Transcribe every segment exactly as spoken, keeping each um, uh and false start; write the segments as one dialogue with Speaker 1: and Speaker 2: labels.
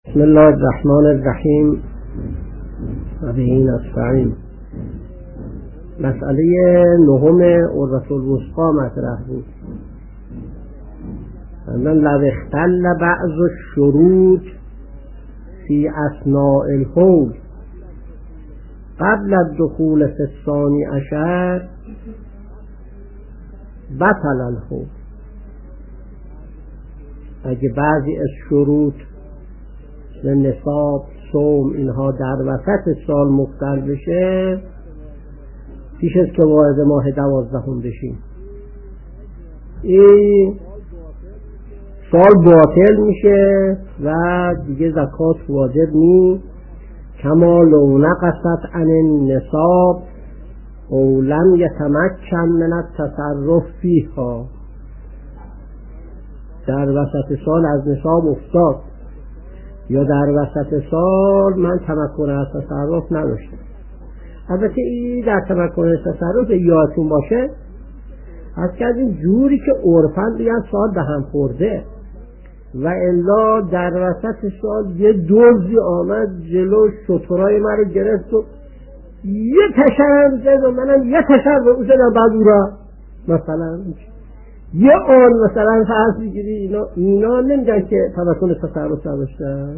Speaker 1: بسم الله الرحمن الرحیم و به نستعین. مسئله نهم عروة الوثقی مطرح بود. من لو اختل بعض الشروط فی اثناء الحول قبل الدخول فی الثانی عشر بطل الحول. اگه بعضی از شروط نصاب، صوم اینها در وسط سال مختل بشه، پیش از که وارد ماه دوازدهم بشیم، این سال باطل میشه و دیگه زکات واجب نی. کما لو نقصت عن النصاب او لم یتمکن من التصرف فیها. در وسط سال از نصاب افتاد یا در وسط سال من تمکن از تصرف نداشتم. البته این در تمکن از تصرف یادتون باشه از که از این جوری که عرفاً بگن سال به هم خورده و الا در وسط سال یه دزدی آمد جلو شترای من رو گرفت و یه تشرم زد و منم یه تشرم زدم بعد او را مثلا یه آن مثلا فرض بگیری اینا, اینا نمیگن که تمکن تصرف نداشتن.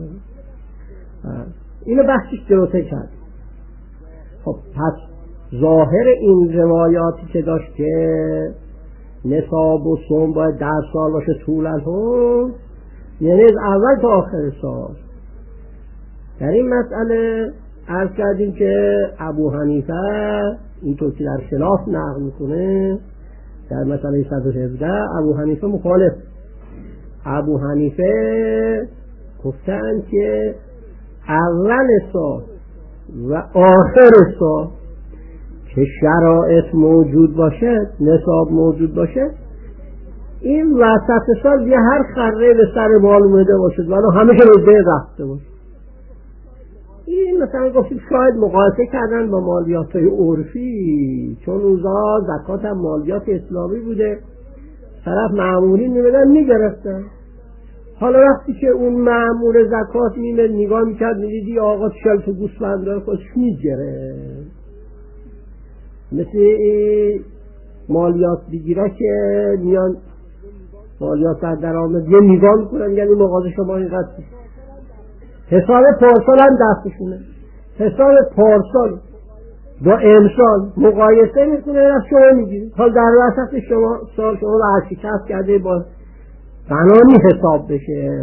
Speaker 1: اینو بحثش جلوتر کرد. خب پس ظاهر این روایاتی که داشت که نصاب و صوم باید در سال باشه طولاً هم، یعنی از اول تا آخر سال. در این مسئله عرض کردیم که ابو حنیفه اینطور که در خلاف نقل میکنه در مسئله صد و هفده ابو حنیفه مخالف. ابو حنیفه گفتن که اول سال و آخر سال که شرایط موجود باشه، نصاب موجود باشه، این وسط سال یه هر خره به سر مال اومده باشه ولی همه که به بین رفته باشه. این مثلا گفتیم شاید مقایسه کردن با مالیات های عرفی، چون اوزا زکات هم مالیات اسلامی بوده، طرف معمولین میمدن میگرفتن. حالا وقتی که اون معمول زکات میمد نگاه میکرد میدیدی آقا چل تا گوسفند داره خودش میگرفت. مثل مالیات بگیره که میان مالیات بر درآمد یه نگاه میکنن یعنی مقاضی شما اینقدر حساب پارسال هم دستشونه، حساب پارسال با امسال مقایسه میکنه از شما میگیری. حال در وسط شما سال شما رو هرچی کسب کرده با بنانی حساب بشه.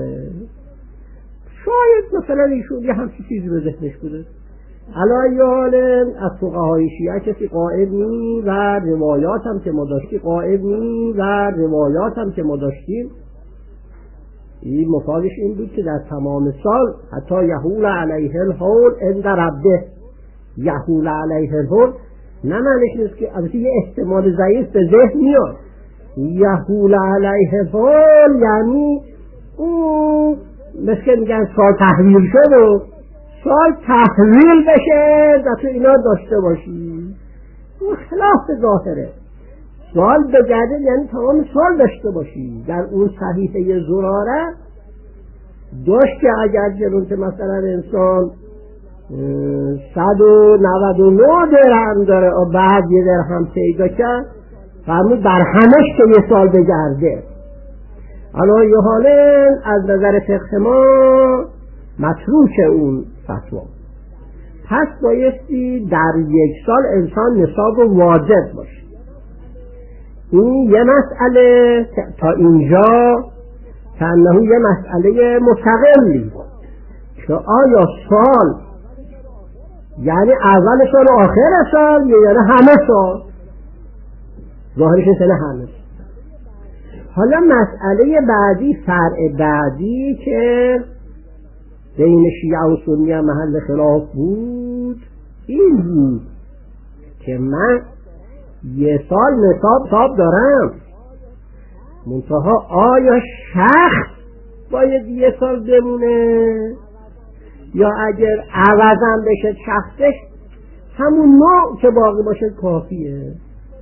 Speaker 1: شاید مثلا ایشون یه همچی چیزی به ذهنش بوده. علی حال از فقهای شیعه کسی قائل نی و روایات هم که ما داشتیم قائل نی و روایات هم که ما داشتیم این مفادش این بود که در تمام سال حتی یحول علیه الحول عند ربه. یحول علیه الحول نه معنیش نیست که البته یه احتمال ضعیف به ذهن میاد. یحول علیه الحول یعنی اون مثل میگن سال تحویل شد و سال تحویل بشه و تو اینا داشته باشی. اون خلاف ظاهره. سال بگرده یعنی تمام سال داشته باشی. در اون صحیفه زراره داشت که اگر جلوت مثلا انسان صد و نود و نه درهم داره و بعد یه درهم پیدا کرد فرمود بر همش که یه سال بگرده. حالا یه حاله از نظر فقه ما متروک اون فتوا. پس بایستی در یک سال انسان نصاب واجب باشه. این یه مسئله تا اینجا کنه یه مسئله مستقلی که آیا سال یعنی اول سال و آخر سال یا یعنی همه سال؟ ظاهرش اینه همه سال. حالا مسئله بعدی، فرع بعدی که بین شیعه و سنی محل خلاف بود این بود که من یه سال نصاب تاب دارم، منتها آیا شخص باید یه سال بمونه یا اگر عوضم بشه شخصش همون نوع که باقی باشه کافیه.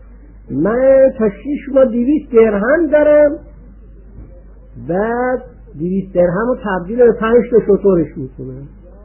Speaker 1: من تا شیش ماه دیویست درهم دارم، بعد دویست درهم رو تبدیل به پنج تا شترش میکنه.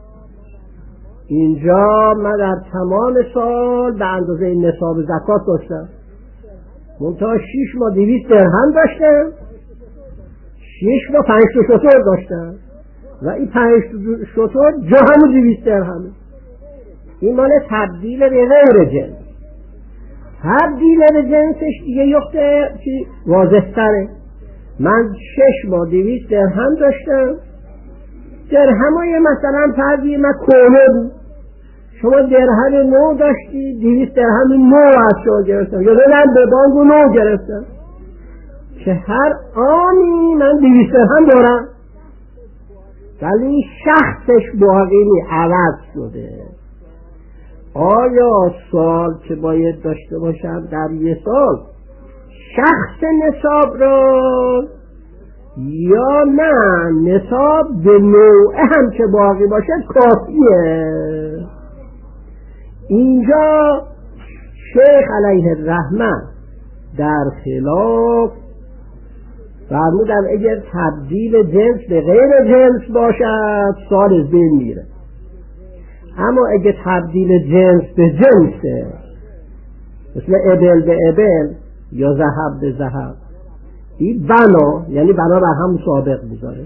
Speaker 1: اینجا من در تمام سال به اندازه نصاب زکات داشتم، منتها شیش ماه دویست درهم داشتم، شیش ماه پنج تا شتر داشتم و این پنج تا شتر جا همون دویست درهمه. این مال تبدیل به غیر جنس. تبدیل به جنسش دیگه یخته چی واضح تره. من شش ماه دویست درهم داشتم، درهمای مثلا فرضی من کونه بود، شما درهم نو داشتی، دویست درهم نو از شما گرفتم یا دادم به بانک و نو گرفتم که هر آنی من دویست درهم دارم، ولی شخصش باقی نی، عوض شده. آیا سال که باید داشته باشم در یه سال شخص نصاب را یا نه نصاب به نوع هم که باقی باشه کافیه؟ اینجا شیخ علیه الرحمه در خلاف فرمودن اگر تبدیل جنس به غیر جنس باشد سال از بین میره، اما اگه تبدیل جنس به جنسه مثل ابل به ابل یا ذهب به ذهب، این بنا یعنی بنا بر هم سابق میذاره.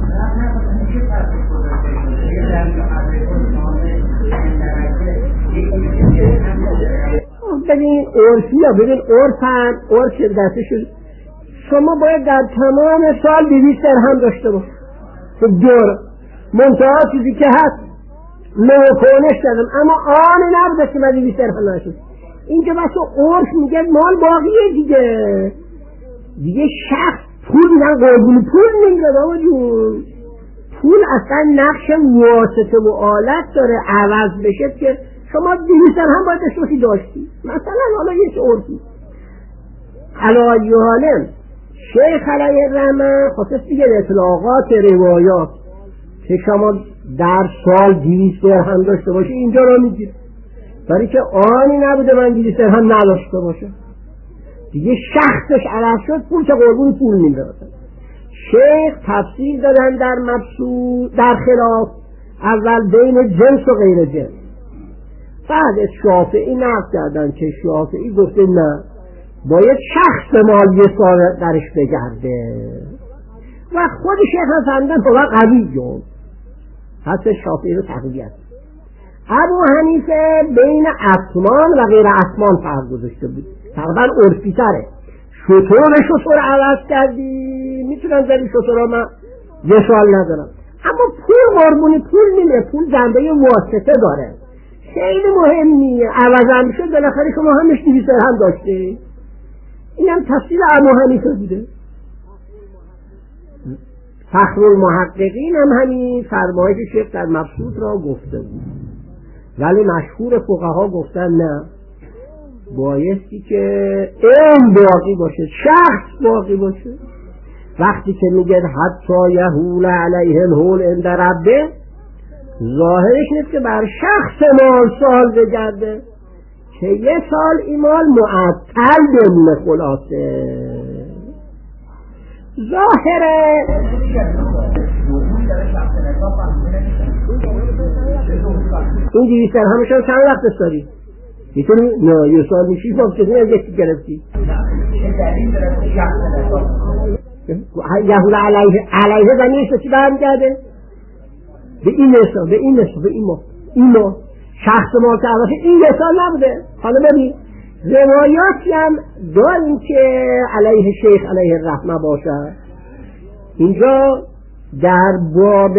Speaker 1: ببین عرفی ها ببین عرفن عرف دستشون شما باید در تمام سال دویست درهم داشته باش. خب دور منتها چیزی که هست نوکنش دادم اما آن نبوده که من دویست درهم نشد. اینجا بس عرف میگه مال باقیه دیگه دیگه شخص پول نه قربون پول نمیده بابا جون. پول اصلا نقش واسطه و آلت داره عوض بشه که شما دویست درهم باید داشتی داشتی مثلا. حالا یه عرفی علایه حالم شیخ علیه الرحمه خاصه دیگه اطلاقات روایات که شما در سال دویست درهم داشته باشه اینجا را میگیره، برای که آنی نبوده من دویست درهم نداشته باشه دیگه شخصش عوض شد، پول که قربون پول میده. شیخ تفسیر دادن در مبسوط در خلاف اول بین جنس و غیر جنس، بعد از شافعی نقد کردن که شافعی گفته نه باید شخص مال یه سال درش بگرده و خود شیخ هم فرمودن بابا قوی جون حتی شافعی رو تقویت. ابو حنیفه بین اسمان و غیر اسمان فرق گذاشته بود، تقریبا عرفی تره. شطور شطور عوض کردی میتونم زدی شطور من یه سال ندارم، اما پول قربونی پول نیمه، پول جنبه واسطه داره خیلی مهمیه، عوضم شد بالاخره شما همش دویست درهم داشته. اینم تفسیر ابو حنیفه بوده. فخرالمحققین هم همین فرمایش شیخ در مبسوط را گفته بود، ولی مشهور فقها گفتن نه بایستی که علم باقی باشه، شخص باقی باشه. وقتی که میگه حتی یهول علیه الهول عند ربه، ظاهرش نیست که بر شخص مال سال بگرده که یه سال این مال معطل بمونه. خلاصه ظاهره این دویست درهمشان چند وقت داری؟ میتونی نه یه سال میشی با کسی از یکی گرفتی یهود علیه علیه زنیش چی برمیگرده؟ به این نسا به این نسا به این ما این ما شخص ما که عوضه این یه سال نبوده. حالا ببین روایاتی هم داریم که علیه شیخ علیه الرحمه باشه. اینجا در باب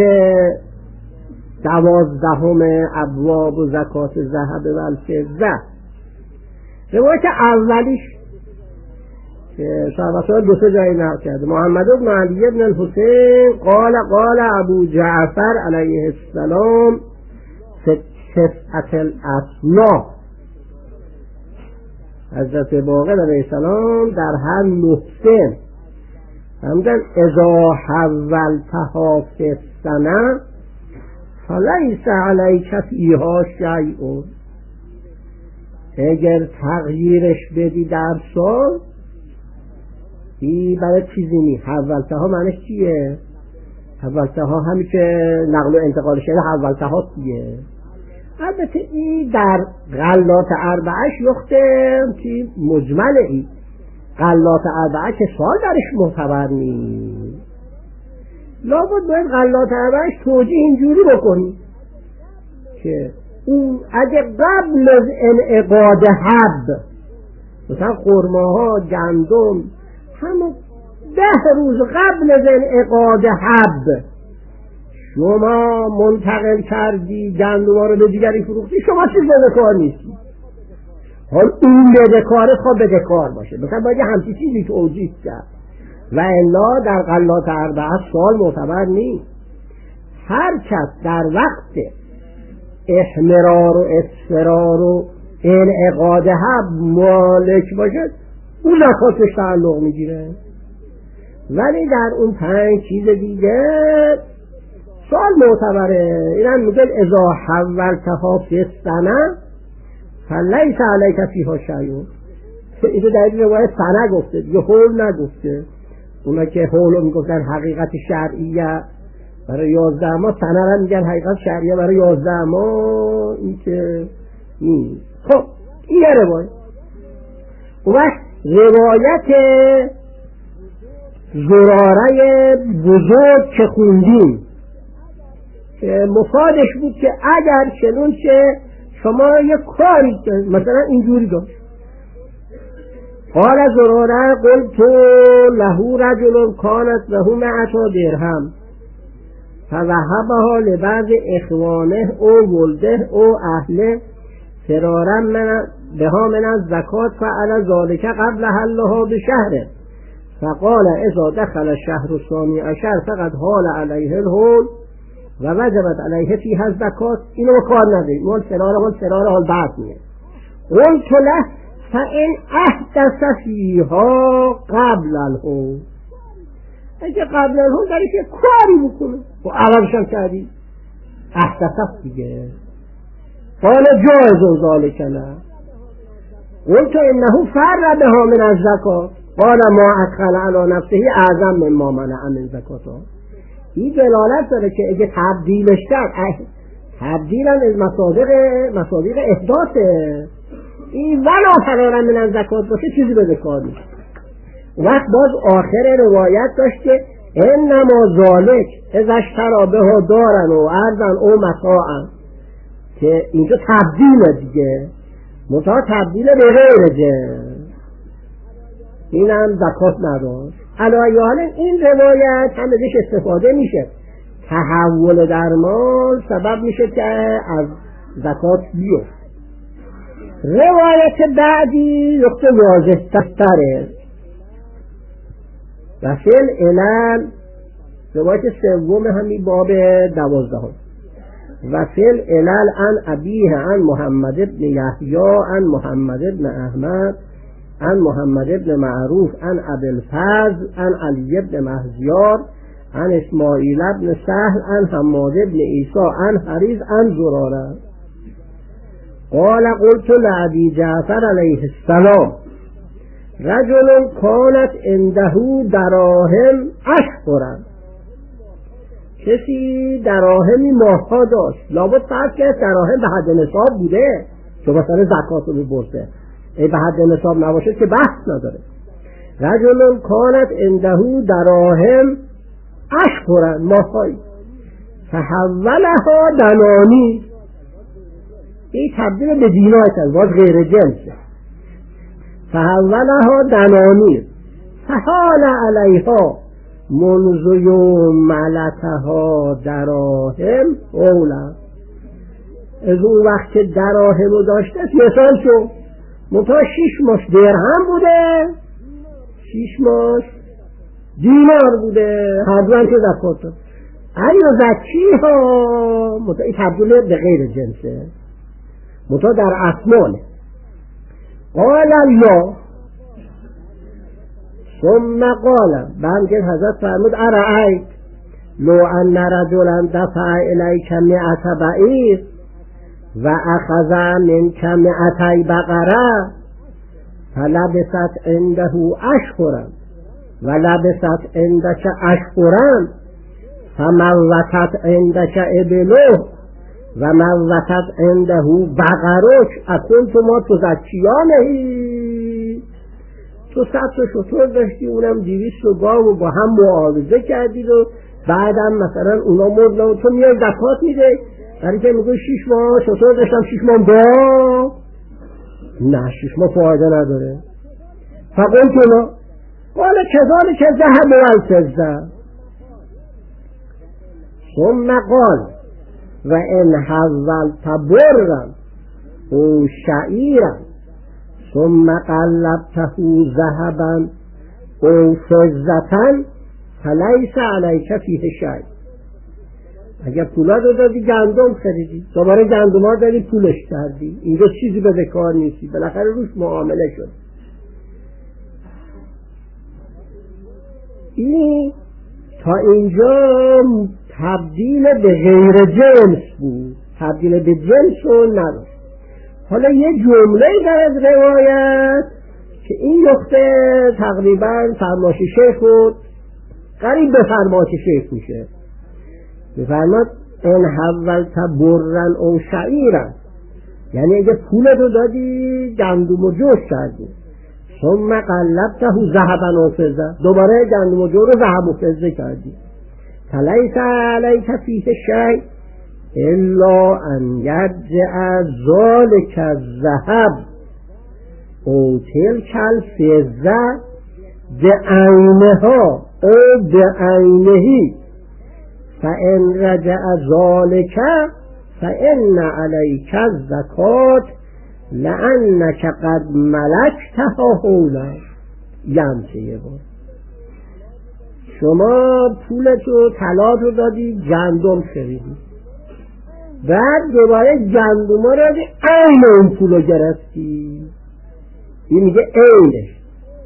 Speaker 1: دوازدهم ابواب و زکات ذهب و الفضه روایت اولیش که صحابه دو سه جایی نقل کرده. محمد بن علی بن الحسین قال قال ابو جعفر علیه السلام تسعة الاسناف، حضرت باقر علیه السلام در هر نه سن فرمودن اذا حولتها فی السنه فلیس علیک فیها شیء، اگر تغییرش بدی در سال این برای چیزی نی. حولتها معنیش چیه؟ حولته ها همی که نقل و انتقال شده حولته ها دیگه. البته این در غلات اربعش یختم که مجمل ای غلات اربعه که سوال درش معتبر نیست، لابد باید غلات اربعش توجیه اینجوری بکنی که اون اگه قبل از انعقاد حب، مثلا خرماها گندم همون ده روز قبل از انعقاد حب شما منتقل کردی گندم ها رو به دیگری فروختی، شما چیز بدهکار نیستی. حال اون بدهکاره خواه بدهکار باشه، مثلا باید همچی چیزی توجیه کرد و الا در غلات اربعه سوال معتبر نیست. هر کس در وقت احمرار و اصفرار و انعقاد حب مالک باشد اون زکاتش تعلق میگیره، ولی در اون پنج چیز دیگه سوال معتبره. اینم میگه اذا حولتها فی السنه فلیس علیک فیها شیء. اینو در این روایت سنه گفته دیگه، حول نگفته. اونا که حولو میگفتن حقیقت شرعیه برای یازده ماه، سنه را میگن حقیقت شرعیه برای یازده ماه، این که نیست. خب این یه روایت. اون وقت روایت زراره بزرگ که خوندیم که مفادش بود که اگر چنون که شما یک کاری مثلا اینجوری داشت، قال زراره قلت له رجل كانت له مئة درهم فوهبها لبعض اخوانه او ولده او اهله فرارا من بها من الزکات فعل ذلك قبل حلها بشهر فقال اذا دخل الشهر الثاني عشر فقد حال عليه الحول و وجبت علیه فیها الزکات. اینو کار نداریم، مال فرار مال فرار حال بعد میه. قلت له فان احدث فیها قبل الحول، اگه قبل الحول درش یک کاری بکنه و عوضش هم کردی احدث دیگه. قال جایز ذلك له. قلت انه فر بها من الزکات قال ما ادخل علی نفسه اعظم مما منع من زکاتها. این دلالت داره که اگه تبدیلش کرد، تبدیل هم از مصادیق مصادیق احداثه، این ولا فرارا من الزکات باشه چیزی به ذکر نیست. وقت باز آخر روایت داشت که انما ذالک اذا اشتری بها دارن و ارضا او متاعا، که اینجا تبدیل دیگه، متاع تبدیل به غیر جنس، این هم زکات نداشت. علایه‌حال این روایت هم ازش استفاده میشه، تحول در مال سبب میشه که از زکات بیفت. روایت بعدی نقطه واضح تره و فعل علل، روایت سوم همین باب دوازده و فعل علل عن ابیه عن محمد ابن یحیی عن محمد ابن احمد عن محمد ابن معروف عن ابی الفضل عن علی ابن مهزیار عن اسماعیل ابن سهل عن حماد ابن عیسی عن حریز عن زراره قال قلت لأبي جعفر علیه السلام رجل كانت عنده دراهم اشهرا، کسی دراهمی ماها داشت، لابد فرض که دراهم به حد نصاب بوده که مثلا زکات رو می‌برده، ای به حد نصاب نباشه که بحث نداره. رجل كانت عنده دراهم اشهرا ماهایی فحولها دنانی، این تبدیل به دینار کرد، باز غیر جنسه. فحولها دنانیر فحال علیها منذ یوم ملتها دراهم اولا، از اون وقت که دراهم رو داشته مثال شو منتها شیش ماش درهم بوده، شیش ماش دینار بوده، هر دو هم که زکات داد. ایا زکی ها منتها این تبدیل به غیر جنسه، منتها در اسمانه. قال الله ثم قال، بعد که حضرت فرمود ارأیت لو ان رجلا دفع الیک مئة بعیر و اخذ منک مئتي بقره فلبثت عنده اشهرا و لبثت عندك اشهرا فموتت عندك ابله و موتت عنده بقرک اکنت ما تو زکیانهی. تو صد تا شتر داشتی، اونم دویست تا گاو و با هم معاوضه کردید و بعدم مثلا اونا مردن و تو میای زکات میده، برای که میگوی شیش ماه شتر داشتم شیش ماه گاو، نه شیش ماه فایده نداره. فقلت له قال كذلك الذهب والفضة. ثم قال وإن حولت برا أو شعيرا ثم قلبته ذهبا أو فضة فليس عليك فيه شيء. اگر پولا رو دادی گندم خریدی، دوباره گندم ها دادی پولش کردی، اینجا چیزی به کار نیستی، بالاخره روش معامله شد. این تا اینجا تبدیل به غیر جنس بود، تبدیل به جنس رو نداشت. حالا یه جمله در از روایت که این نقطه تقریبا فرماش شیخ بود، قریب به فرماش شیخ میشه. بفرماد ان حولت برا او شعیرا، یعنی اگه پول رو دادی گندم و جوش کردی، ثم قلبته ذهبا و فضه، دوباره گندم و جو رو ذهب و فضه کردی، فلیس علیک فیه شیء الا ان یرجع ذلک الذهب او تلک الفضه بعینها او بعینه، فان رجع ذلک فان علیک الزکات لأنك قد ملکتها حولا. یمچه یه بار شما پولتو طلاتو دادی گندم خریدی، بعد دوباره گندم ها رو عین اون پولو گرفتی، این میگه عینش،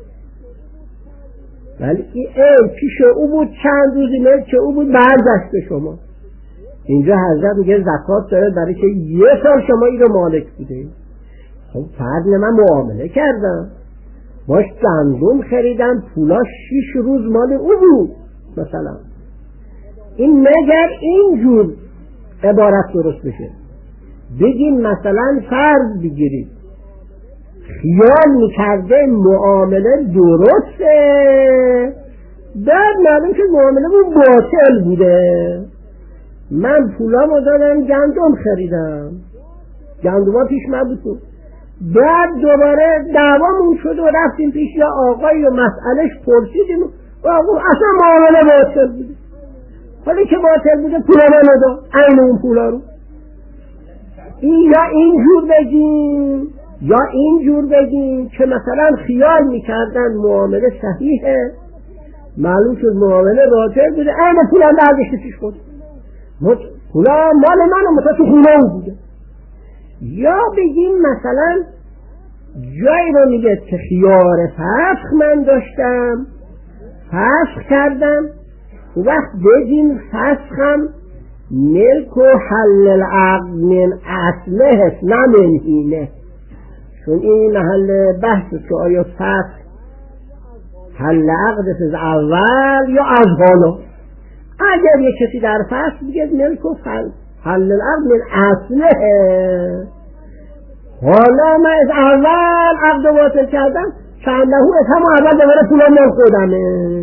Speaker 1: ولی این عین پیش او بود چند روزی ملک او بود برگشت به شما. اینجا حضرت میگه زکات داره برای که یه سال شما این رو مالک بوده. خب فرد من معامله کردم باش گندم خریدم، پولاش شیش روز مال او بود مثلا، این مگر اینجور عبارت درست بشه بگیم مثلا فرض بگیرید خیال میکرده معامله درسته، بعد معلوم که معامله بود باطل بوده، من پولامو دادم گندم خریدم، گندم ها پیش من بود، بعد دوباره دعوامون شد و رفتیم پیش یا آقایی و مسئلهش پرسیدیم و آقا اصلا معامله باطل بوده، ولی که باطل بوده پولا من ندا عین اون پولا رو. این یا اینجور بگیم یا اینجور بگیم که مثلا خیال میکردن معامله صحیحه، معلوم شد معامله باطل بوده، عین پولا برداشته پیش خود، پولا مال من و تو خونه اون بوده. یا بگیم مثلا جایی رو میگه که خیار فسخ من داشتم فسخ کردم، و وقت بگیم فسخم ملک و حل العقد من اصله نه منهینه، چون این محل بحث که آیا فسخ حل عقد از اول یا از حالا. اگر یک کسی در فسخ بگه ملک و حل العقد من اصله، حالا من از اول عقد واصل کردم چندهو از همه اول دوباره پولا من خودمه،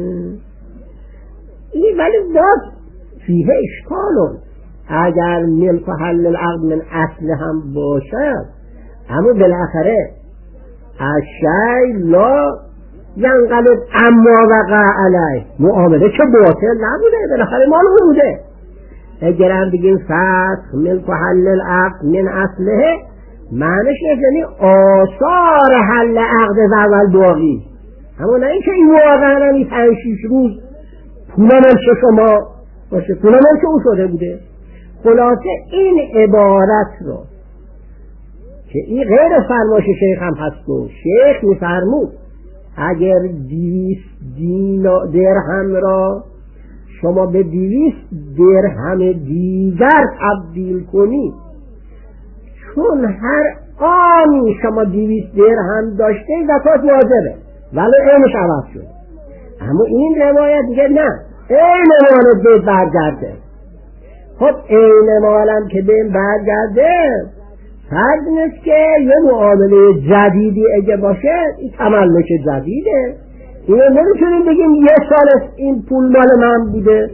Speaker 1: این ولی باز فیه اشکالون، اگر ملک و حل العقد من اصل هم باشد، اما بالاخره الشیء لا ینقلب اما وقع علیه، معامله که باطل نبوده، بالاخره مال اون بوده. اگر هم بگیم فسخ ملک و حل العقد من اصله، معنیش یعنی آثار حل عقد از اول باقی، اما نه اینکه این واقعا این پنج شیش روز پولا ملک شما باشه، پولا ملک او شده بوده. خلاصه این عبارت رو که این غیر فرماش شیخ هم هست و شیخ میفرمود اگر دویست درهم را شما به دویست درهم دیگر تبدیل کنید، چون هر آنی شما دویست درهم داشته زکات واجبه ولی اینش عوض شد. اما این روایت دیگه نه، عین مال به برگرده. خب عین مالم که به برگرده فرض نیست که یه معامله جدیدی اگه باشه این تملک جدیده، اینو نمیتونیم بگیم یه سال این پول مال من بوده.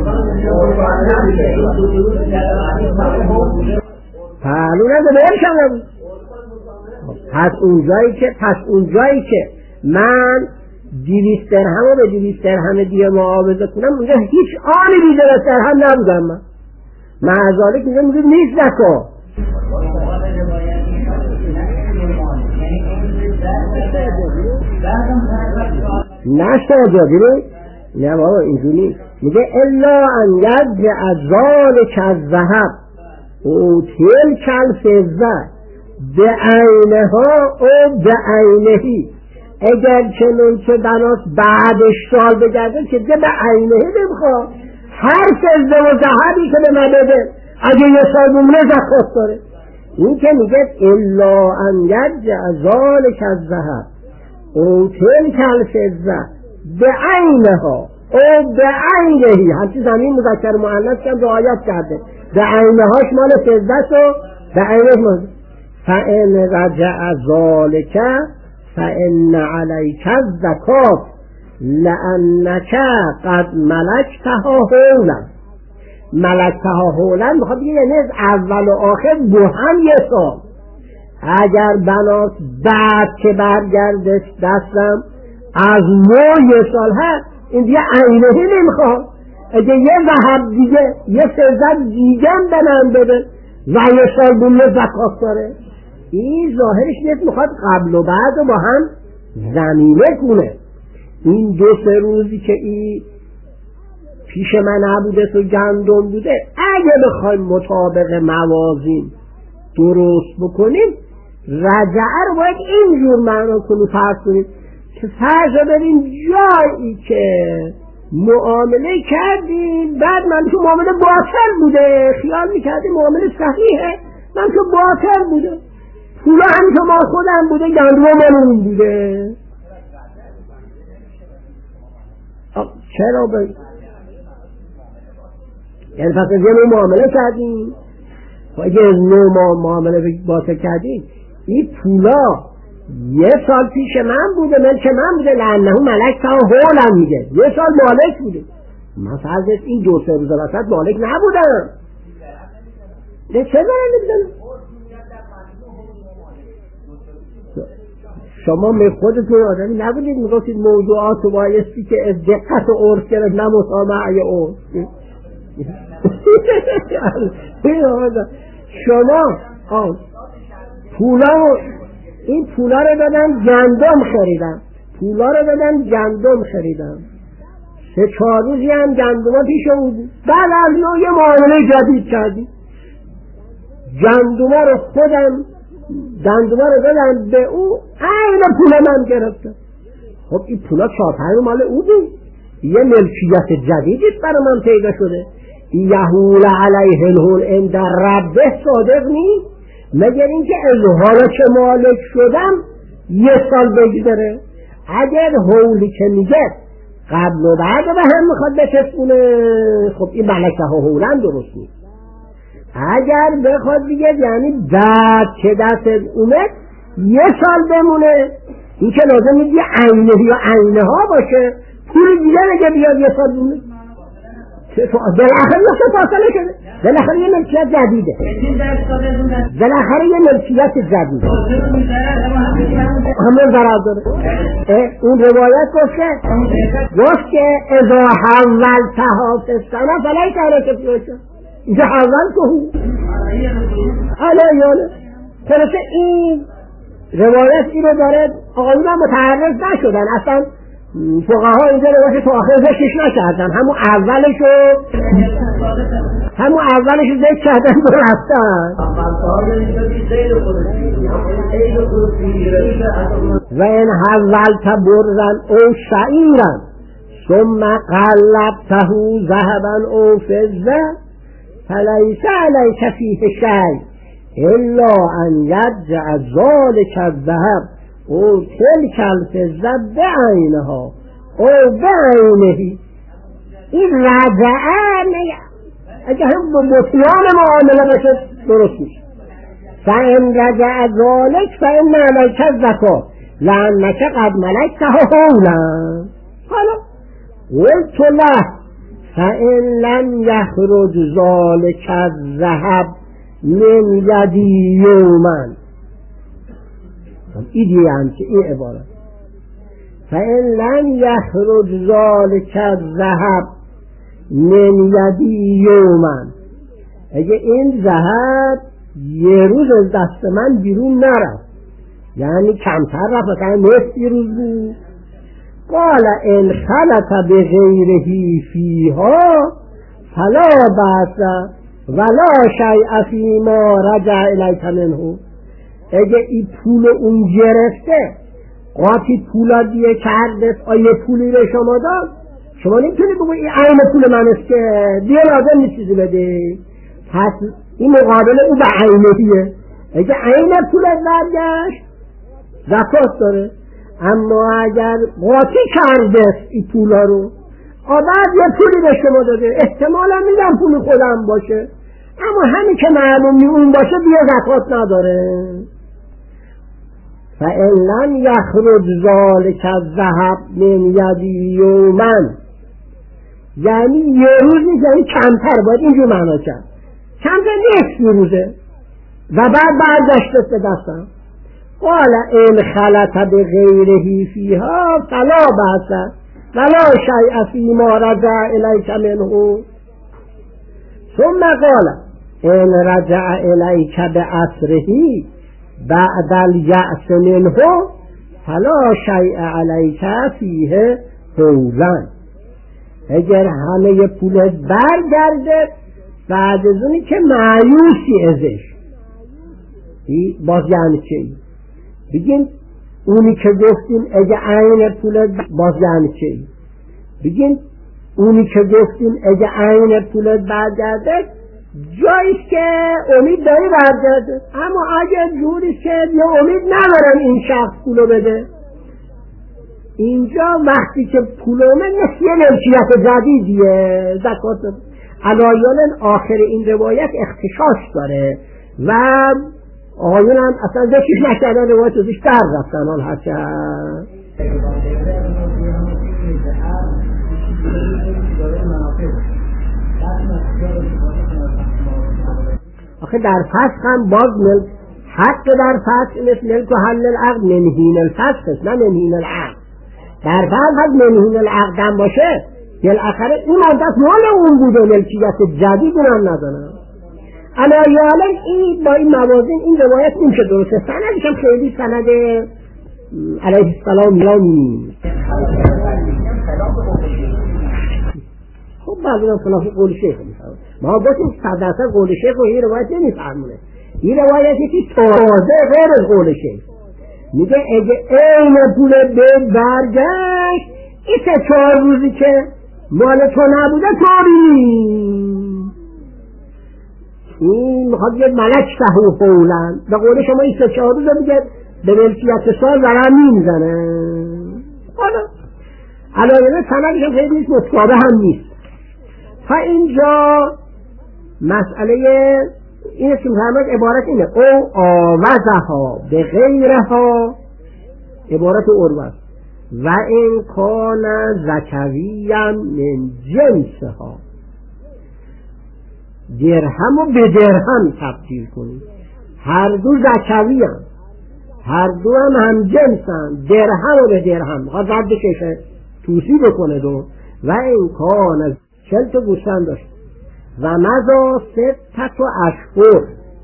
Speaker 1: پهلو نده برشم. پس اونجایی که پس اونجایی که من دویست درهم و به دویست درهم دیگه معاوضه کنم، اونجا هیچ آنی بیده از درهم نبودم من. معذاله که میگه نیست نکن. نشتا جادی نه بابا اینجوری میگه الا ان یجع ذلک الذهب او تلک الفضه بعینها او بعینهی، اگر چنون که بناس بعدش سال بگرده که ده بعینهی نمیخواد، هر فضه و ذهبی که به من بده اگه یه سال بمونه زکات داره. این که میگه الا ان یجع ذلک الذهب او تلک الفضه بعینها او بعینهی، همچی زمین مذکر مؤنث که رعایت کرده، بعینهاش مال فضه و بعینهش مال. فان رجع ذلک فان علیک الزکات لانک قد ملکتها حولا. ملکتها حولا میخواد بگه یعنی از اول و آخر با هم یه سال. اگر بناس بعد که برگردش دستم از نو یه سال هست، این دیگه عینهی نمیخواد. اگه یه ذهب دیگه یه فضه دیگه به من بده و یه سال بومه زکات داره، این ظاهرش نیست میخواد قبل و بعد و با هم زمینه کنه. این دو سه روزی که این پیش من نبوده تو گندم بوده، اگه بخوایم مطابق موازین درست بکنیم رجعه رو باید اینجور معنا کنیم. فرض کنیم که فرض بریم جایی که معامله کردیم، بعد من که معامله باطل بوده خیال میکردیم معامله صحیحه، من که باطل بوده، پولا هم که ما خودم بوده، گندم مالون بوده. چرا باید یعنی پس از یه نوع معامله کردیم و اگه از نوع معامله باطل کردیم، این پولا یه سال پیش من بوده، ملک من بوده، لعنه ملک تا هولم میگه یه سال مالک بوده، من فرضت این دو سه روز وسط مالک نبودم. ده چه دارم میدونم شما می خودتون آدمی نبودید میگفتید موضوعات و بایستی که از دقت و عرف گرفت نه مسامعه عرف. شما پولا رو این پولا رو دادن گندم خریدم، پولا رو دادن گندم خریدم، سه چهار روزی هم گندم پیش او بود، بعد از نوع یه معامله جدید کردیم، گندم رو خودم گندم رو دادن به او، این پولا من گرفتم. خب این پولا چهار پنج مال او بود، یه ملکیت جدیدیست برای من پیدا شده. یهول علیه الهول عند ربه صادق نیست، مگر اینکه اظهار که مالک شدم یه سال بگذره. اگر هولی که میگه قبل و بعد به هم میخواد بچسبونه، خب این ملکه ها هولن درست نیست. اگر بخواد دیگه یعنی بعد که دست اومد یه سال بمونه، این که لازم نیست یه عینه یا عینه ها باشه، پول دیگه نگه بیاد یه سال بمونه، بالاخره یه فاصله شده، بالاخره یه ملکیت جدیده، بالاخره یه ملکیت جدیده همون ضرر داره. اون روایت گفته گفت که اذا حولتها فی السنه فلیس علیک فیها، اینجا حول تو علیانه. خلاصه این روایت این رو داره، آقایون هم متعرض نشدن، اصلا فقها اینجا روایت تو آخر ذکرش نکردن، همون اولشو همون اولشو ذکر کردن و رفتن. و این حولت برزن او شعیرن ثم قلبته ذهبا او فضه فلیس علیک فیه شیء الا ان یجع ذلک الذهب او تلک الفضه بعینها او بعینهی. این رجعه اگه هم با مطیان معامله بشه درست میشه. فإن رجع ذلك فإن عليك الزكاة لأنك قد ملكته حولا. حالا قلت له فإن لم يخرج ذلك الذهب من يدي يوما. ایدی هم که این عبارت فإن لم يخرج ذلك الذهب من يدي يوما، اگه این ذهب یه روز از دست من بیرون نرفت، یعنی کمتر رفت، مثلا نصف یه روز بود. قال ان خلط بغیره فیها فلا بأس ولا شیء فیما رجع الیک منه. اگه این پول اون گرفته قاطی پولا دیگه کرده، آیه پولی به شما داد، شما نمیتونی بگو این عین پول من است که دیگه لازم نیست چیزی بده. پس این مقابل او به عینیه. اگه عین پولت برگشت زکات داره، اما اگر قاطی کرده این پولا رو بعد یه پولی به شما داده، احتمالا میدم پول خودم باشه، اما همین که معلوم اون باشه دیگه زکات نداره. فإن لم يخرج ذلك الذهب من يدي يوما، یعنی یه روز نیست، یعنی کمتر باید اینجور معنا کرد، کمتر نیست یه روزه و بعد برگشته به دستم. قال ان خلط بغیره فیها فلا بأس ولا شیء فیما رجع الیک منه. ثم قال ان رجع الیک بأسره بعد الیأس منه فلا شیء علیک فیه حولا. اگر همه پولت برگرده بعد از اونی که مایوسی ازش، باز یعنی چی؟ بگین اونی که گفتیم اگه عین پولت باز یعنی چی؟ بگین اونی که گفتیم اگه عین پولت برگرده جاییست که امید داری برگرده، اما اگه جوریست که یه امید ندارم این شخص پولو بده، اینجا وقتی که پول اومد مثل یه ملکیت جدیدیه زکات. علایان آخر این روایت اختشاش داره و آقایون هم اصلا ذکرش نکردن، روایت ازش در رفتن. حال هرچه آخه در فسخ هم باز ملک حق در فسخ مثل ملک و حل العقد منهین الفسخ نه منهین العقد. در فسخ هم منهین العقد هم باشه بالاخره این مدت مال اون بوده، ملکیت جدید هم ندارن. علایالم این با این موازین این روایت این که درسته، سندش هم خیلی سند علیه السلام نیست. خب بعضی هم خلاف قول شیخ میشود، ما باشیم صد درصد قول شیخ و این روایت نمیفهمونه. این روایت یکی تازه غیر از قول شیخ، میگه اگه این پول به برگشت این سه چهار روزی که مال تو نبوده تاری، این میخواد یه ملک تهو فولن به قول شما این سه چهار روز دیگه به ملکیت سال ورم میزنه. حالا علایه سندش هم خیلی نیست، متقابه هم نیست. تا اینجا مسئله این که محمد عبارت اینه او آوزها به غیرها، عبارت اروز و این کان زکویم من جنسها، درهم و به درهم تبدیل کنید، هر دو زکوی هم، هر دو هم هم جنس هم، درهم و به درهم میخواد رد بکشه توصی بکنه دو و این کان چل تا گوسفند داشت و مضا ستت و اشهر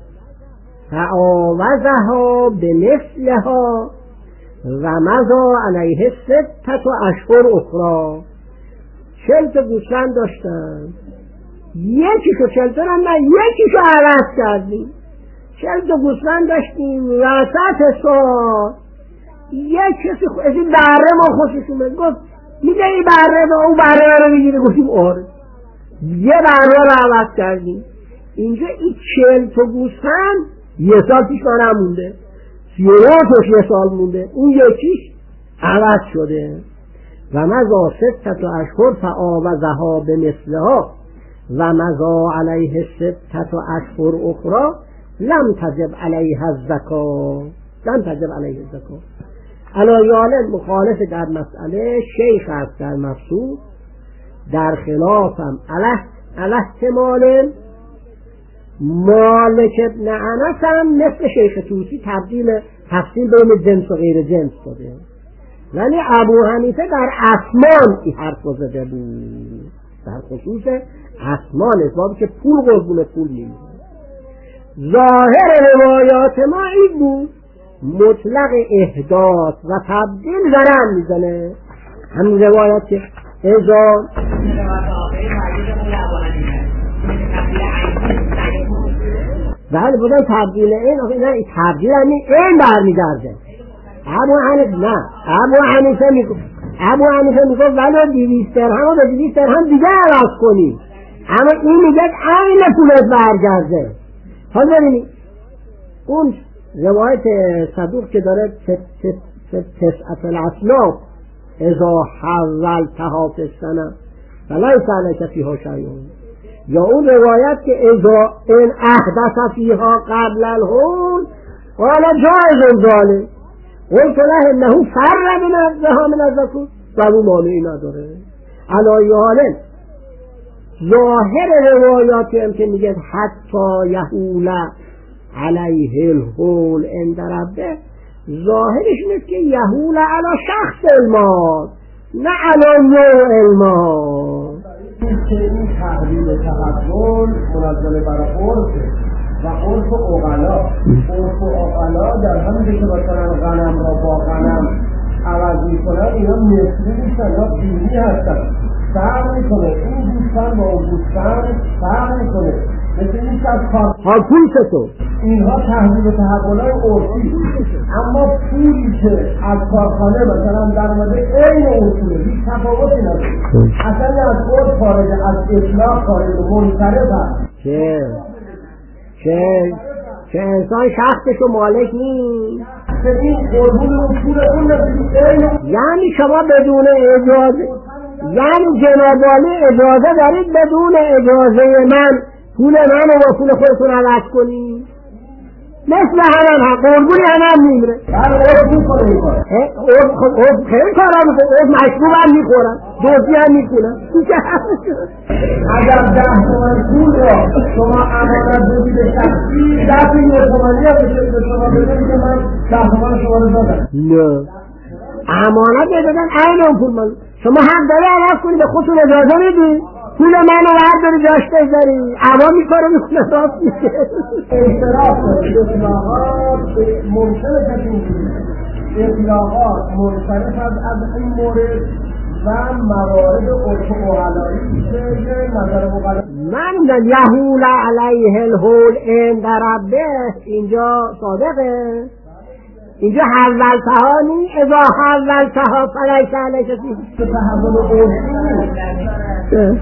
Speaker 1: فآوزها به مثلها و مضا علیه ستت و اشهر اخرى. چل تا گوسفند داشتن، یکیشو چل تا هم نه یکیشو عوض کردیم. چل تا گوسفند داشتیم وسط سال یک کسی خو... از این بره ما خوشش اومد، گفت میگه این بره ما اون بره رو میگیره، گفتیم آره، یه بره رو عوض کردیم. اینجا این چل تا گوسفند یه سال پیش من مونده، سی و نه تاش یه سال مونده، اون یکیش عوض شده. و مضا ستت اشهر فآوزها بمثلها و مضا علیه ستت اشهر اخرى لم تجب علیه الزکات لم تجب علیه الزکات. علایال مخالف در مسئله شیخ است در مفسود، در خلافم علیه علیه احتمال مالک ابن انس هم مثل شیخ طوسی تبدیل تفصیل بین جنس و غیر جنس داده، ولی ابو حنیفه در اسمان این حرف رو زده بود، در خصوص اسمان اسبابی که پول قربون پول نیست. ظاهر روایات ما این بود مطلق احداث و تبدیل ضرر میزنه. همین روایات که ازا ولی بودن تبدیل این نه تبدیل همین این برمیگرده. ابو حنیفه نه ابو حنیفه میگه ابو حنیفه میگه ولی دویست درهم و دویست درهم دیگه عوض کنی، اما این میگه عین پولت برگرده. حالا ببینید اون روایت صدوق که داره تسعت الاصناف اذا حولتها فی السنه فلیس علیک فیها شیء، یا اون روایت که اذا ان احدث فیها قبل الحول قال جائز ذلك قلت له انه فر من الزها من الزکات و اون مانعی نداره. علی حال ظاهر روایاتی هم که میگه حتی یحول علیه الحول عند ربه، ظاهرش نیست که یحول علی شخص المال نه علی نوع المال.
Speaker 2: این تحویل تحول منزل برای عرفه و عرف اغلا عرف اغلا در همین که مثلا غنم را با غنم عوض میکنن اینا مثلی نیستن یا دینی هستن، فرق میکنه این گوستن با اون گوستن فرق میکنه. مثل این که از کار
Speaker 1: پول چطور
Speaker 2: اینها تحویل تحولای عرفی، اما پولی که از کارخانه مثلا در مورد این اون پوله هیچ تفاوتی نداره، اصلا از عرف خارج از اطلاق خارج منصرف هست
Speaker 1: چه چه چه انسان شخصشو مالک نیست.
Speaker 2: این قربون اون پول اون
Speaker 1: یعنی شما بدون اجازه یعنی جناب عالی اجازه دارید بدون اجازه من پول من و پول خودتون عوض کنی؟ مثل همان هم قربونی هم میمره.
Speaker 2: بله عرف میکنه میکنه
Speaker 1: عرف خیلی کارا میکنه، عرف مشروب هم میخورن، دوزی هم میکنن.
Speaker 2: اگر ده تومن پول را شما امانت بدید شخصی ده یه تومنی هم به شما بدید که من ده تومن شما رو دادم.
Speaker 1: نه امانت بدادن این اون پول من شما هم داره عوض کنی، به خودتون اجازه میدی پول منو برداری جاش بذاری عوام میکاره میکنه راست میشه.
Speaker 2: اعتراف اطلاقات منصرف از این اطلاقات منصرف از این مورد و موارد عرف اغلایی که نظر اغلا
Speaker 1: من یحول علیه الحول عند ربه اینجا صادقه، اینجا حولتها نی اذا حولتها فلیس علیک فیها
Speaker 2: تحول عرفی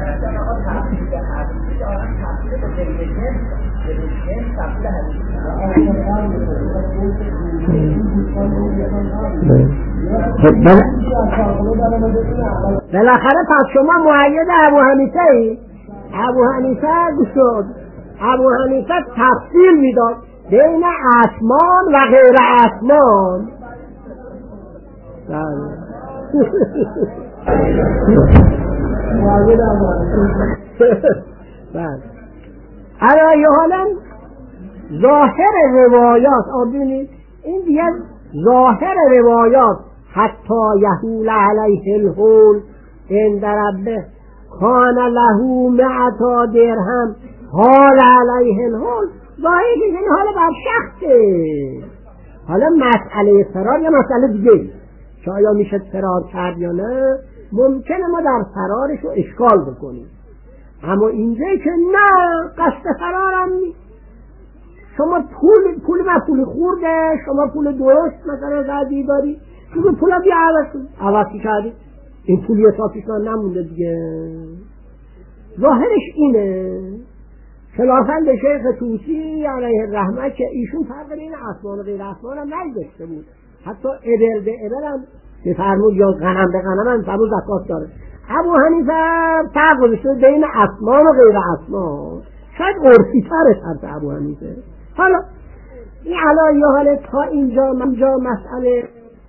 Speaker 1: بالاخره پس شما مؤید ابو حنیفه ای؟ ابو حنیفه گوشد ابو حنیفه تفصیل میداد بین اسمان و غیر اسمان. بله علی حالا ظاهر روایات آبینید این دیگه ظاهر روایات حتی یحول علیه الحول عند ربه کان له مئتا درهم حال علیه الحول ظاهری این حالا بر شخصه. حالا مسئله فرار یا مسئله دیگه که آیا میشه فرار کرد یا نه، ممکنه ما در فرارش رو اشکال بکنیم، اما اینجایی که نه قصد فرارم نیست، شما پول پول و پول خورده شما پول درست مثلا زدی داری شما پول بیا عوض کنی عوضی کردی این پولی اصافیش من نمونده دیگه. ظاهرش اینه خلافاً به شیخ طوسی علیه الرحمه که ایشون فرق بین اسمان و غیر اسمان هم نگذاشته بود، حتی ابر به ابر هم میفرمود یا غنم به غنم هم فرمود زکات داره. ابو حنیفه فرق گذاشته بین اسمان و غیر اسمان، شاید عرفی تره طرف ابو حنیفه. حالا این علایه حاله تا اینجا منجا مسئله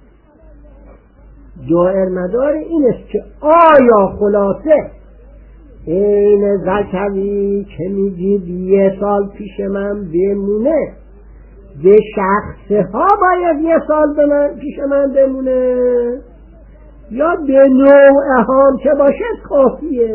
Speaker 1: دائر مدار این است که آیا خلاصه این زکوی که میگید یه سال پیش من بمونه به شخصه ها باید یه سال به من پیش من بمونه یا به نوع هم که باشد کافیه؟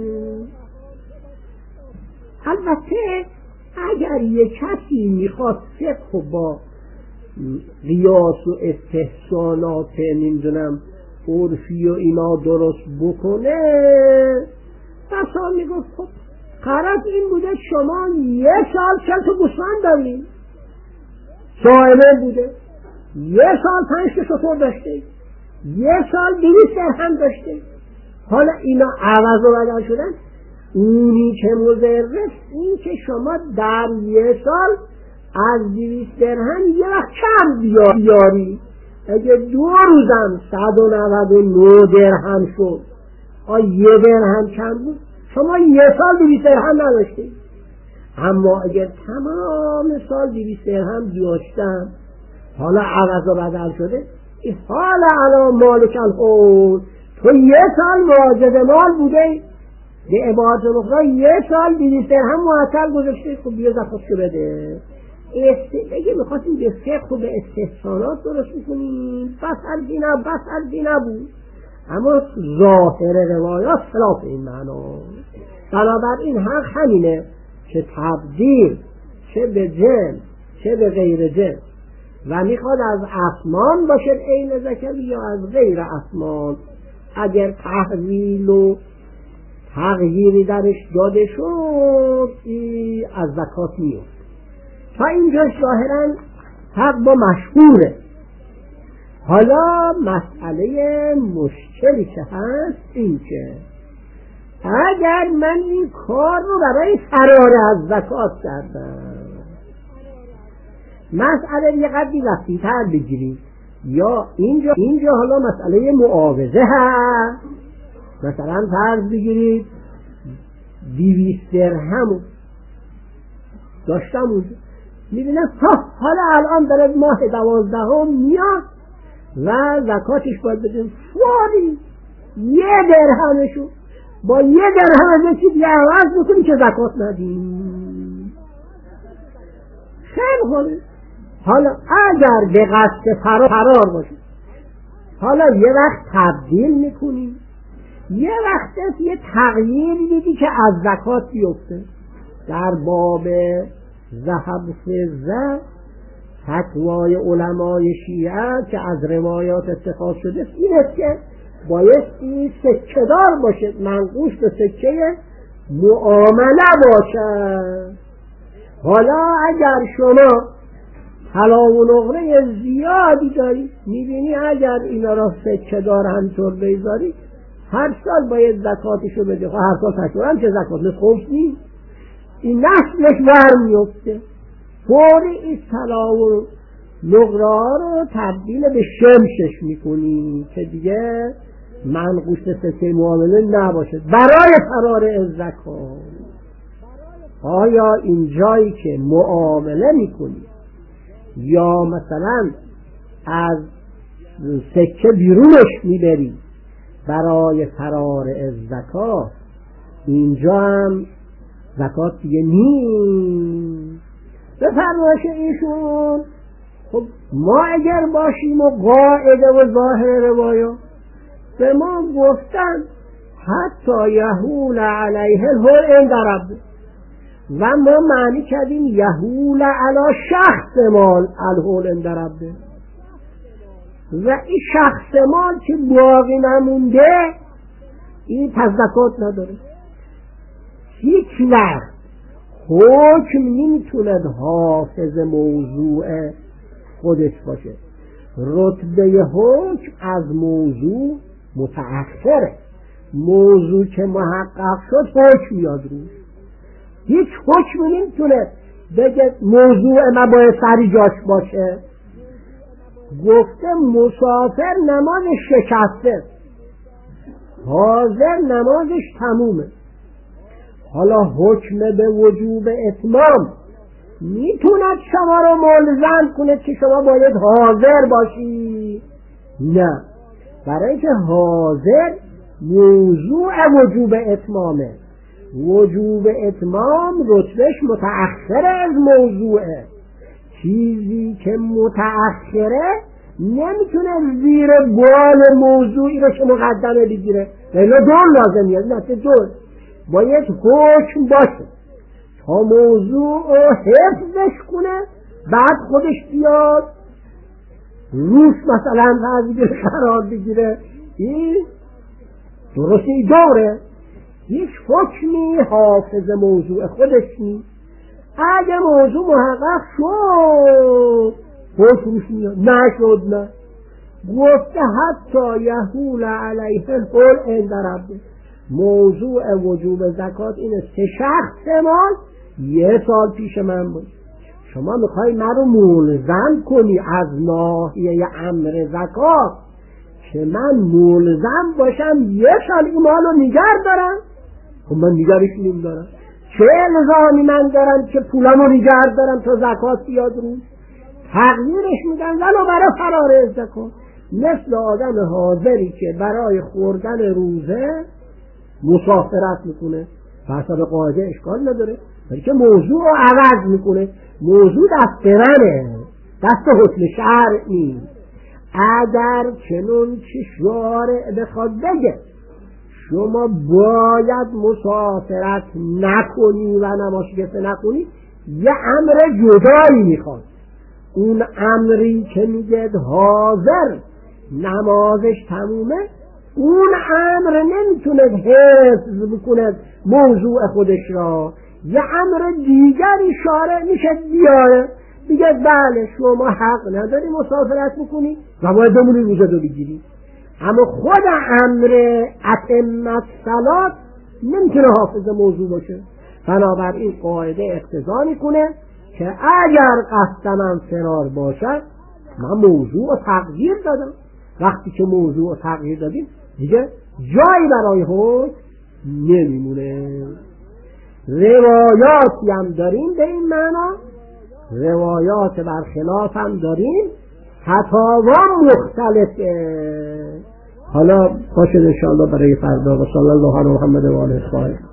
Speaker 1: البته اگر یک کسی میخواد فقه با قیاس و استحسانات نمیدونم عرفی و اینا درست بکنه، بسا میگفت خب قرار این بوده شما یه سال چل تا گوسفند دارید، صاحبه بوده یه سال پنج تا شتر داشته، یه سال دویست درهم داشته، حالا اینا عوض و بدل شدن. اونی که مضرست این که شما در یه سال از دویست درهم یه وقت کم بیاری. اگه دو روزم صد و نود و نه درهم شد، آه یه درهم کم بود، شما یه سال دویست درهم نداشتید. اما اگر تمام سال دویست درهم داشتم حالا عوض و بدل شده، این حالا الان مالک الحول تو یه سال واجد مال بوده، به عبارت اخرى یه سال دویست درهم معطل گذاشته، خب بیا زکاتشو بده. اگه میخواستیم به فقه و به استحسانات درست میکنیم بس ارزی نبود بس ارزی نبود، اما ظاهر روایات خلاف این معنا. بنابراین حق همینه که تبدیل چه به جنس چه به غیر جنس و میخواد از اسمان باشد عین زکوی یا از غیر اسمان، اگر تحویل و تغییری درش داده شد از زکات میاد. تا اینجا ظاهرا حق با مشهوره. حالا مسئله مشکلی که هست این که اگر من این کار رو برای فرار از زکات کردم، مسئله یه قدری وسیع‌تر بگیرید، یا اینجا اینجا حالا مسئله معاوضه هست. مثلا فرض بگیرید دویست درهم داشتم اونجا، میبینم حالا الان داره ماه دوازدهم میاد و زکاتش باید بدیم، فوری یه درهمشو با یه درهم از یکی دیگه عوض بکنی که زکات ندیم. خیلی خوبه. حالا اگر به قصد فرار, فرار باشید، حالا یه وقت تبدیل میکنی، یه وقت یه تغییر دیدی که از زکات بیفته. در باب ذهب و فضه فتوای علمای شیعه که از روایات اتخاذ شده این است که بایستی سکه دار باشد، منقوش به سکه معامله باشد. حالا اگر شما طلا و نقره زیادی داری، میبینی اگر اینا را سکه دار همطور بیزاری هر سال باید زکاتشو بده، هر سال تشور هم که زکات نخوش نیست، این نسلش ور میفته. فوری این طلا و نقره رو تبدیل به شمشش میکنی که دیگه منقوش سکه معامله نباشه برای فرار از زکات. آیا این جایی که معامله میکنی یا مثلا از سکه بیرونش میبری برای فرار از زکات، اینجا هم زکات دیگه نیست. به فرمایش ایشون خب ما اگر باشیم و قاعده و ظاهر روایات به ما گفتن حتی یهول علیه الحول عند ربه، و ما معنی کردیم یهول علی شخص مال الحول عند ربه، و این شخص مال که باقی نمونده این پس زکات نداره. هیچ وقت حکم نمیتوند حافظ موضوع خودش باشه. رتبه حکم از موضوع متأخره. موضوع که محقق شد حکم یاد روش. هیچ حکم نمیتونه بگه موضوع ما باید سری جاش باشه. گفته مسافر نماز شکسته، حاضر نمازش تمومه. حالا حکم به وجوب اتمام میتوند شما رو ملزم کنه که شما باید حاضر باشی؟ نه، برای که حاضر موضوع وجوب اتمامه. وجوب اتمام رتبهش متأخر از موضوعه. چیزی که متأخره نمیتونه زیر بال موضوعی رو که مقدمه بگیره. لیلا دور لازمیه، نه دور باید حکم باشه تا موضوع رو حفظش کنه، بعد خودش بیاد روش مثلا قضیه قرار بگیره. این درستی دوره، هیچ حکمی حافظ موضوع خودش نیست. اگه موضوع محقق شد حکم روش میاد، نشد نه. گفته حتی یحول علیه الحول عند ربه. موضوع وجوب زکات اینه سه شخص ما یه سال پیش من بود. شما میخوای من رو ملزم کنی از ناحیه امر زکات که من ملزم باشم یه سال این مال رو نگه دارم؟ خب من نگرش نیم دارم. چه الزامی من دارم که پولم رو نگه دارم تا زکات بیاد روش؟ تغییرش میدن ولو برای فرار زکات. مثل آدم حاضری که برای خوردن روزه مسافرت میکنه، حسب قاعده اشکال نداره، ولی که موضوع رو عوض میکنه. موضوع دست منه، دست حکم شرع نیست. اگر چنون که شارع بخواد بگه شما باید مسافرت نکنی و نماز شکسته نکنی، یه امر جدایی میخواد. اون امری که میگه حاضر نمازش تمومه، اون امر نمیتونه حفظ بکنه موضوع خودش را. یه امر دیگری شارع میشه بیاره، میگه بله شما حق نداری مسافرت بکنی و باید بمونی روزه رو بگیری. اما خود امر اتم الصلات نمیتونه حافظ موضوع باشه. بنابراین قاعده اقتضا میکنه که اگر قصدم فرار باشد من موضوع رو تغییر دادم. وقتی که موضوع رو تغییر دادیم دیگه جایی برای حکم نمیمونه. روایاتی هم داریم به این معنا، روایات برخلاف هم داریم، فتاوا مختلفه. حالا باشه انشاءالله برای فردا. و صلی الله علی محمد و آله الطاهرین.